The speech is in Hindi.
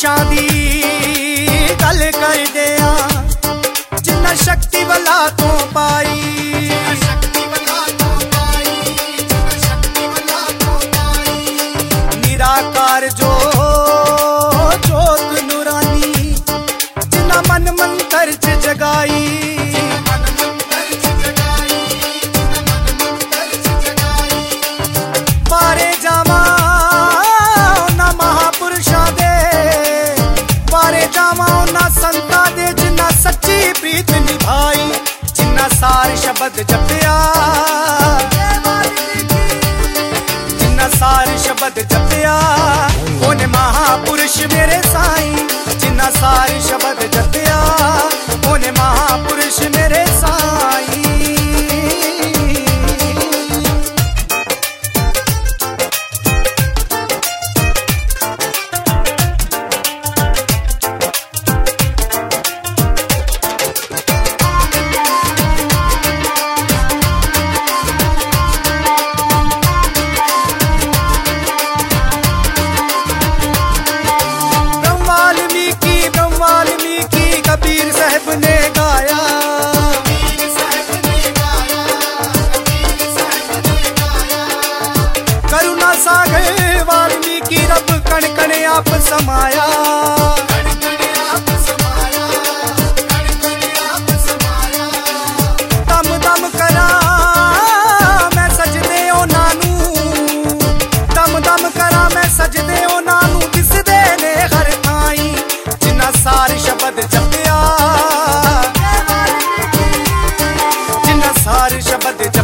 महापुरुषां दी गल कर दिया, जिन्ना शक्ति वाला तो पाई, निराकार जो जोत नूरानी, जिन्ना मन मंतर च जगाई, पारे जावा ना महापुरुषां दे, पारे जावा ना संतां दे, जिन्ना सच्ची प्रीत निभाई, जिन्ना सार शब्द जपया, जिन्ना सार शब्द जपया, ओने महापुरुष मेरे साईं, जिन्ना सार शब्द जपया, ओने महापुरुष मेरे साईं। कबीर साहब ने गाया, करुणा सागर वाल्मीकि रब कण कण आप समाया, दम दम करा मैं सजदे ओना नू, दम दम करा मैं सजदे ओना नू, दिसदे ने हर थाई, जिन्ना सार शब्द जपया, जिन्ना सार शब्द जपया,